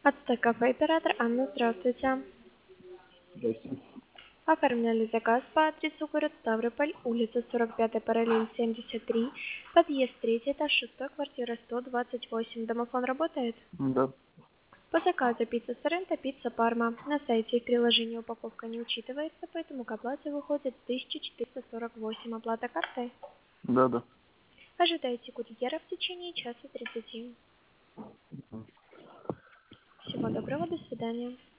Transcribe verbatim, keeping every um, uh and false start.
Отстой кафе, оператор Анна, здравствуйте. Здрасте. Оформляли заказ по адресу город Ставрополь, улица сорок пятая, параллель семьдесят три, подъезд третий, этаж шестой, квартира сто двадцать восемь. Домофон работает? Да. По заказу пицца Соренто, пицца Парма. На сайте и в приложении упаковка не учитывается, поэтому к оплате выходит тысяча четыреста сорок восемь. Оплата картой. Да, да. Ожидайте курьера в течение часа тридцати. Всего доброго, до свидания.